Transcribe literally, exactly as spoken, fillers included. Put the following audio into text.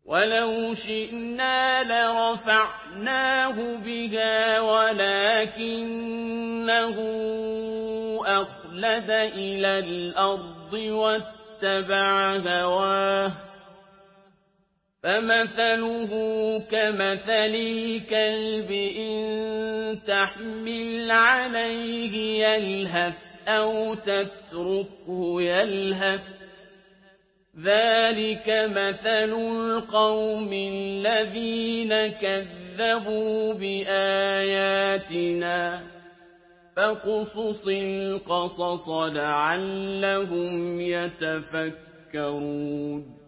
وَلَوْ شِئْنَا لَرَفَعْنَاهُ بِهَا وَلَٰكِنَّهُ أَخْلَدَ إِلَى الْأَرْضِ وَاتَّبَعَ هَوَاهُ ۚ فَمَثَلُهُ كَمَثَلِ الْكَلْبِ إِن تَحْمِلْ عَلَيْهِ يَلْهَثْ أَوْ تَتْرُكْهُ يَلْهَث ۚ ذَٰلِكَ مَثَلُ الْقَوْمِ الَّذِينَ كَذَّبُوا بِآيَاتِنَا ۚ فَاقْصُصِ الْقَصَصَ لَعَلَّهُمْ يَتَفَكَّرُونَ